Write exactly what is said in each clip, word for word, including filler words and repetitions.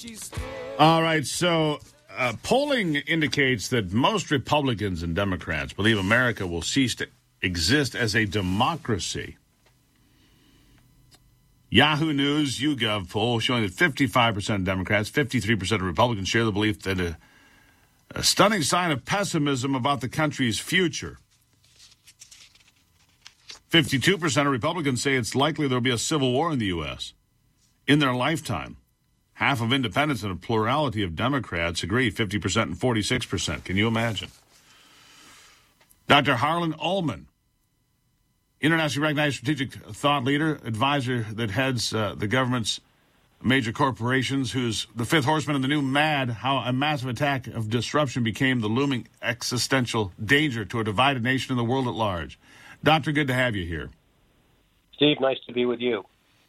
All right, so uh, polling indicates that most Republicans and Democrats believe America will cease to exist as a democracy. Yahoo News YouGov poll showing that fifty-five percent of Democrats, fifty-three percent of Republicans share the belief that a, a stunning sign of pessimism about the country's future. fifty-two percent of Republicans say it's likely there will be a civil war in the U S in their lifetime. Half of independents and a plurality of Democrats agree, fifty percent and forty-six percent. Can you imagine? Doctor Harlan Ullman, internationally recognized strategic thought leader, advisor that heads uh, the government's major corporations, who's the fifth horseman of the new MAD, how a massive attack of disruption became the looming existential danger to a divided nation and the world at large. Doctor, good to have you here. Steve, nice to be with you.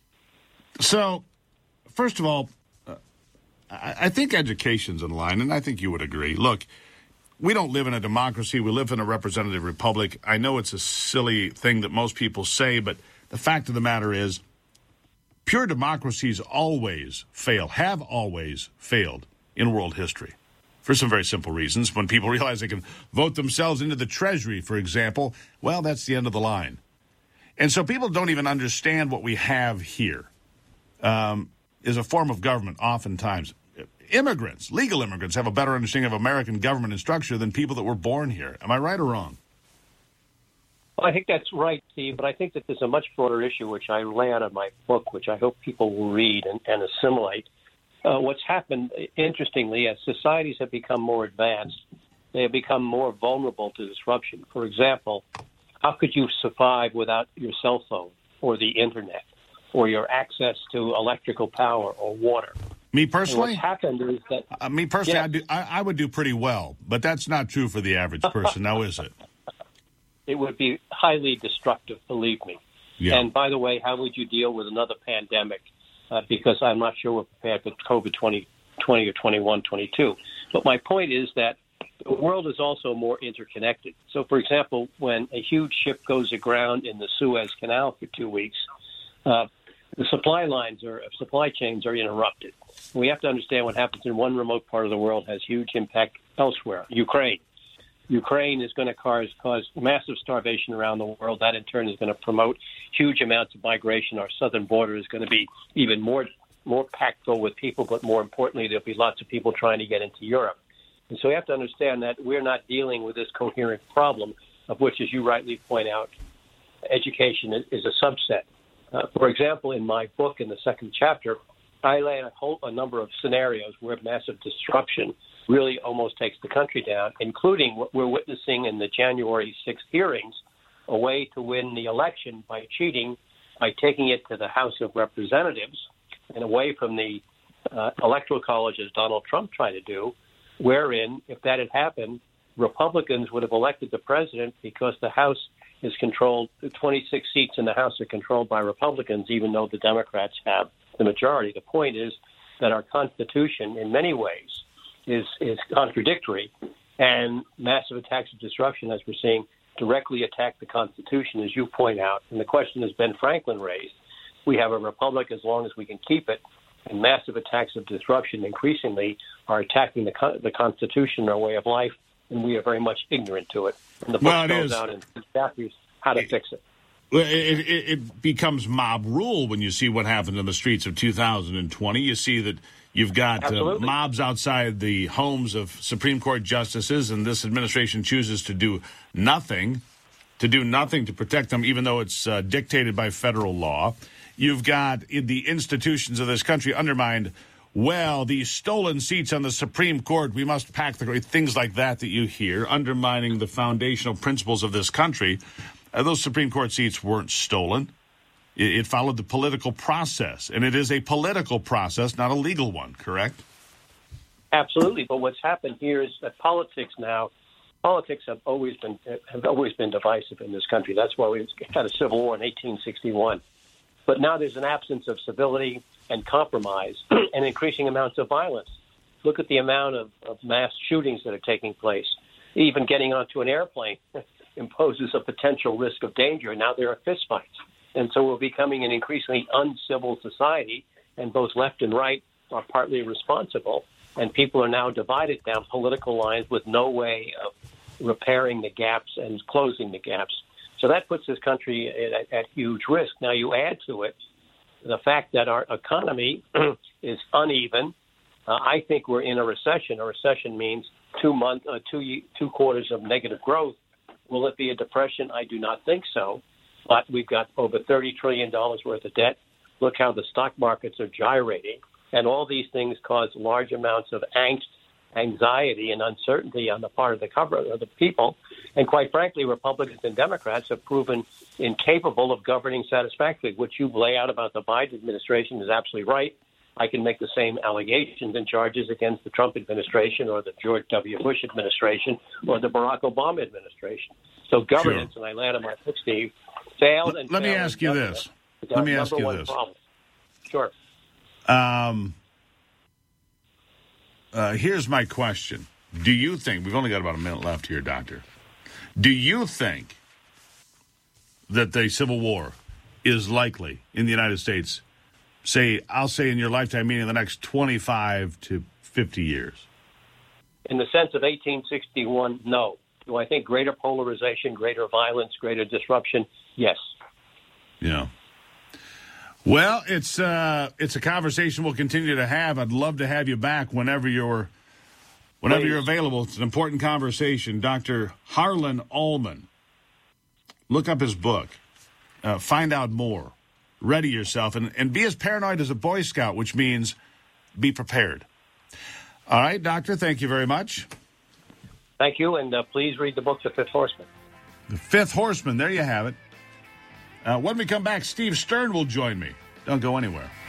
So, first of all, uh, I, I think education's in line, and I think you would agree. Look, we don't live in a democracy. We live in a representative republic. I know it's a silly thing that most people say, but the fact of the matter is pure democracies always fail, have always failed in world history for some very simple reasons. When people realize they can vote themselves into the treasury, for example, well, that's the end of the line. And so people don't even understand what we have here um, is a form of government oftentimes. Immigrants, legal immigrants, have a better understanding of American government and structure than people that were born here. Am I right or wrong? Well, I think that's right, Steve, but I think that there's a much broader issue, which I lay out in my book, which I hope people will read and, and assimilate. Uh, what's happened, interestingly, as societies have become more advanced, they have become more vulnerable to disruption. For example, how could you survive without your cell phone or the internet or your access to electrical power or water? Me personally, what's happened is that uh, me personally, yeah. I, do, I, I would do pretty well, but that's not true for the average person, now is it? It would be highly destructive, believe me. Yeah. And by the way, how would you deal with another pandemic? Uh, because I'm not sure we're prepared for COVID twenty twenty or twenty-one, twenty-two. But my point is that the world is also more interconnected. So, for example, when a huge ship goes aground in the Suez Canal for two weeks, uh, the supply lines or supply chains are interrupted. We have to understand what happens in one remote part of the world has huge impact elsewhere. Ukraine. Ukraine is going to cause, cause massive starvation around the world. That, in turn, is going to promote huge amounts of migration. Our southern border is going to be even more more packed full with people, but more importantly, there'll be lots of people trying to get into Europe. And so we have to understand that we're not dealing with this coherent problem, of which, as you rightly point out, education is, is a subset. Uh, for example, in my book, in the second chapter, I lay a whole a number of scenarios where massive disruption really almost takes the country down, including what we're witnessing in the January sixth hearings, a way to win the election by cheating, by taking it to the House of Representatives and away from the uh, Electoral College, as Donald Trump tried to do, wherein, if that had happened, Republicans would have elected the president because the House is controlled, the twenty-six seats in the House are controlled by Republicans, even though the Democrats have the majority. The point is that our Constitution, in many ways, is is contradictory, and massive attacks of disruption, as we're seeing, directly attack the Constitution, as you point out. And the question, as Ben Franklin raised, we have a republic as long as we can keep it, and massive attacks of disruption increasingly are attacking the the Constitution, our way of life, and we are very much ignorant to it. And the book well, it goes is. out in chapters how to it, fix it. It, it. It becomes mob rule when you see what happened in the streets of two thousand twenty. You see that you've got uh, mobs outside the homes of Supreme Court justices, and this administration chooses to do nothing, to do nothing to protect them, even though it's uh, dictated by federal law. You've got in the institutions of this country undermined. Well, these stolen seats on the Supreme Court, we must pack the things like that that you hear, undermining the foundational principles of this country. Uh, those Supreme Court seats weren't stolen. It, it followed the political process, and it is a political process, not a legal one, correct? Absolutely, but what's happened here is that politics now, politics have always been have always been divisive in this country. That's why we had a civil war in eighteen sixty-one. But now there's an absence of civility and compromise and increasing amounts of violence. Look at the amount of, of mass shootings that are taking place. Even getting onto an airplane imposes a potential risk of danger. Now there are fistfights. And so we're becoming an increasingly uncivil society, and both left and right are partly responsible, and people are now divided down political lines with no way of repairing the gaps and closing the gaps. So that puts this country at, at huge risk. Now, you add to it the fact that our economy is uneven. Uh, I think we're in a recession. A recession means two month, uh, two two quarters of negative growth. Will it be a depression? I do not think so. But we've got over thirty trillion dollars worth of debt. Look how the stock markets are gyrating. And all these things cause large amounts of angst, anxiety, and uncertainty on the part of the cover of the people. And quite frankly, Republicans and Democrats have proven incapable of governing satisfactorily. What you lay out about the Biden administration is absolutely right. I can make the same allegations and charges against the Trump administration or the George W. Bush administration or the Barack Obama administration. So governance, sure. and I land on my foot, Steve, failed and Let failed me ask you this. Let me ask you this. Problem. Sure. Um, uh, here's my question. Do you think, we've only got about a minute left here, Doctor. Do you think that the Civil War is likely in the United States, say, I'll say in your lifetime, meaning the next twenty-five to fifty years? In the sense of eighteen sixty-one, no. Do I think greater polarization, greater violence, greater disruption? Yes. Yeah. Well, it's uh, it's a conversation we'll continue to have. I'd love to have you back whenever you're whenever Please. you're available. It's an important conversation. Doctor Harlan Ullman. Look up his book. Uh, find out more. Ready yourself and, and be as paranoid as a Boy Scout, which means be prepared. All right, Doctor, thank you very much. Thank you, and uh, please read the book, The Fifth Horseman. The Fifth Horseman, there you have it. Uh, when we come back, Steve Stern will join me. Don't go anywhere.